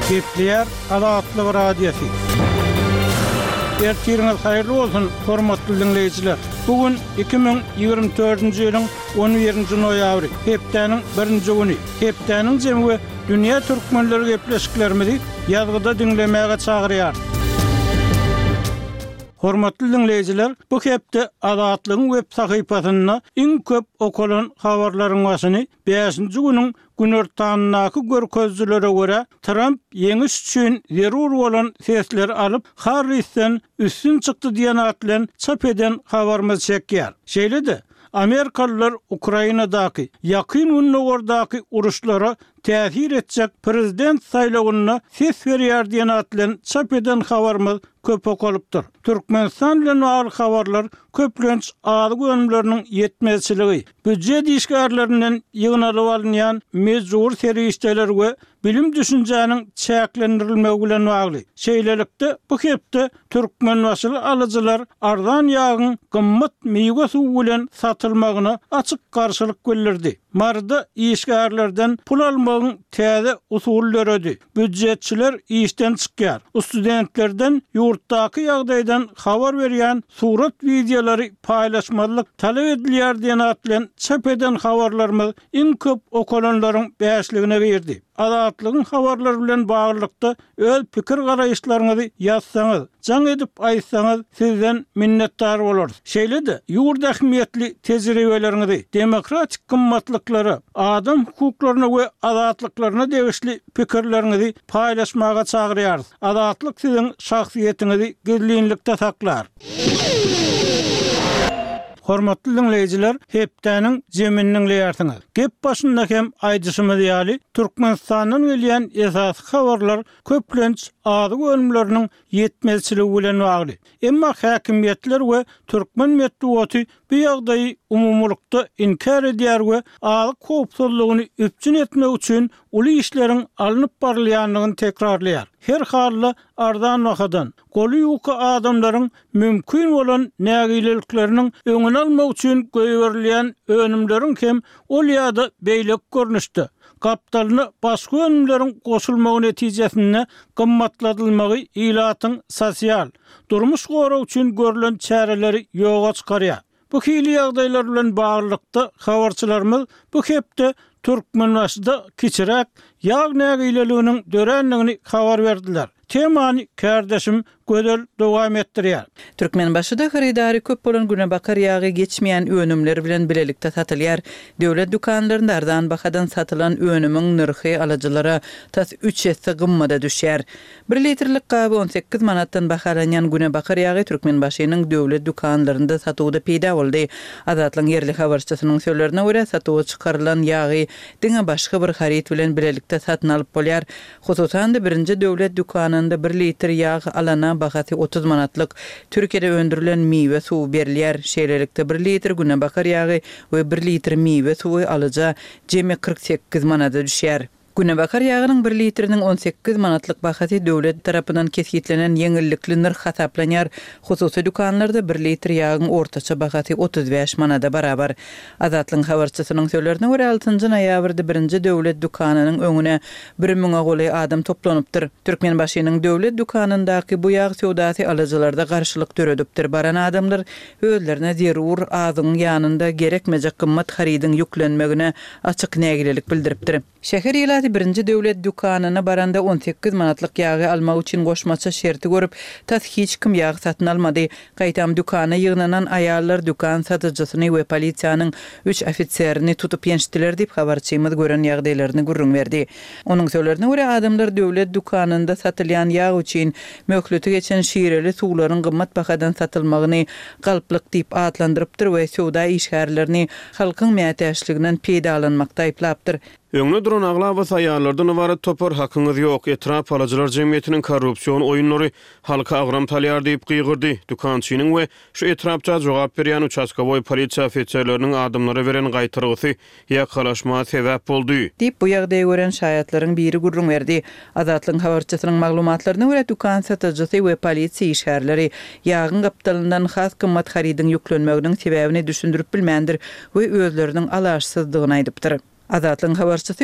Gepler Adatlı Radyosu. Ertiriniz hayırlı olsun, hormatly dinleyijiler. Bugün 2024-nji ýylyň 11-nji noýabry, hepdeniň 1-nji güni. Hepdeniň jemgy dünýä türkmenleri gepleşiklerimizi ýazgyda dinlemäge çagyrýar. Hormatly dinleyijiler, bu hepde Adatlyň web sahypasyna iň köp okulan habarlaryň başyny 5-nji günüň günortanynaky görkezlere görä Trump ýeňiş üçin zerur bolan sesler alyp Harris'ten üstün çykdy diýen atlan çap eden habarymyz çekýär. Şeýle-de Amerikalılar Ukrainadaky ýakyn günlerde uruşlara täsir etjek prezident saýlawyna ses berýär diýen atlan çap eden habarymyz köp okulypdyr. Türkmenistan bilen bagly habarlar köplenç aly gönümleriniň ýetmezçiligi, büdjet işgärlerinden ýygnalyp alynýan mejbur serişdeler we bilim düşünjäniň çäklendirilmegi bilen bagly. Şeýlelikde bu hepde türkmen wasyly alyjylar ardan ýagyň gymmat meýwe suwy bilen satylmagyna açyk garşylyk bildirdi. Marda işgärlerden pul almagyň täze usullary, büdjetçiler işden çykýar. Studentlerden ýurtdaky ýagdaýdan habar berýän surat videolary paýlaşmalyk talap edilýär diýen atlan çap eden habarlarymyz iň köp okulanlaryň bäşligine girdi. Adatlygyň habarlary bilen baglykda öz pikir garaýşlaryňyzy ýazsaňyz, jaň edip aýtsaňyz sizden minnetdar bolarys. Şeýle-de ýurda ähmiýetli tejribeleriňizi, demokratik gymmatlyklara, adam hukuklaryna we adatlyklaryna degişli pikirleriňizi paýlaşmaga çagyrýarys. Adatlyk siziň şahsiýetiňizi gizlinlikde saklar. Hormatly dinleyijiler, hepdeniň jeminiň leýärsiňiz. Gep başynda hem aýdyşymyz ýaly Türkmenistanyň gelýän esas habarlar köplenç azy gönümleriniň ýetmezçiligi bilen bagly. Emma häkimiýetler we türkmen medeniýeti bu ýagdaýy umumlykda inkar edýär we azy kopsuzlygyny üpçün etmek üçin uly işleriň alınıp barylýanlygyny tekrarlaýar. Her halda ardan wagtdan goly ýuky adamlaryň mümkin bolan nägilelikleriniň öňüni almak üçin göýberilýän önümleriň hem ol ýa-da beýlek görnüşde kapitalyny başga önümleriň goşulmagy netijesinde gymmatladylmagy ilatyň sosial durmuş goraw üçin görülen çäreleri ýoga çykarýar. Bu hili ýagdaýlar bilen baglykda habarçylarymyz bu hepde türkmen wasyda kiçirek ýag nägileliginiň dörenligini habar berdiler. Temany kardeşim gödel dowam etdirýär. Türkmen başyda haridary köp bolan Günebakar ýagy geçmeýän önümler bilen bilelikde satylýar. Döwlet dukanlarynda ardan bahadan satylan önümüň nirhi alyjylara tas 3 esse gymmada düşýär. 1 litrlik gaby 18 manatdan bahalanýan Günebakar ýagy Türkmen başynyň döwlet dukanlarynda satywda peýda boldy. Adatlyň yerli habarçysynyň sözlerine görä satywa çykarylan ýagy diňe başga bir harit bilen bilelikde satyn alyp bolýar. Hususan da birinji döwlet dukanynda 1 litr ýag alana bahaty 30 manatlyk Türkiýede öndürilen meýwe suwy berilýär. Şeýlelikde 1 litr Günebakar ýagy we 1 litr meýwe suwy alyja jemi 48 manata düşýär. Günebakar ýagynyň 1 litriniň 18 manatlyk bahaty döwlet tarapyndan kesgitlenen ýeňillikli narh hasaplanýar. Hususy dukanlarda 1 litr ýagyň ortaça bahaty 35 manata barabar. Adatlyň habarçysynyň sözlerine görä 6-njy noýabrda 1-nji döwlet dukanynyň öňüne 1000 goly adam toplanypdyr. Türkmen başynyň döwlet dukanyndaky bu ýag sowdasy alyjylarda garşylyk töredipdir. Baran adamlar özlerine zerur azyň ýanynda gerekmejek gymmat haridiň ýüklenmegine açyk nägilelik bildiripdir. Şäher ýylady 1-nji döwlet dukanyna baranda 18 manatlyk ýagy almak üçin goşmaça şerti görüp, tas hiç kim ýag satyn almady. Gaýtam dukana ýygnanan aýallar dukan satyjysyny we polisiýanyň 3 ofitserini tutup ýenişdiler diýip habarçymyz gören ýagdaýlaryny gurrun berdi. Onuň sözlerine görä adamlar döwlet dukanynda satylýan ýag üçin möhletli geçen şireli suwlaryň gymmat bahadan satylmagyny galplyk diýip atlandyrypdyr we sowda işgärlerini halkyň mätäçliginden peýdalanmakda aýplapdyr. Öňüne duran agla we aýallardan ibaret topar hakyňyz ýok. Etrap alyjylar jemgyýetiniň korrupsiýon oýunlary halka agram talýar diýip gygyrdy. Dukançynyň we şu etrapda jogap berýän участковой polisiýa ofitserleriniň adamlara beren gaýtyrgysy ýakalaşma sebäp boldy. Diýip bu ýagdaýy gören şaýatlaryň biri gurrun berdi. Adatlyň habarçysynyň maglumatlaryna görä dukan satyjysy we polisiýa işgärleri ýagyň gapdalyndan has gymmat haridiň ýüklenmeginiň sebäbini düşündirip bilmändir we özleriniň alaşsyzdygyny aýdypdyr. Adatlyň habarçysy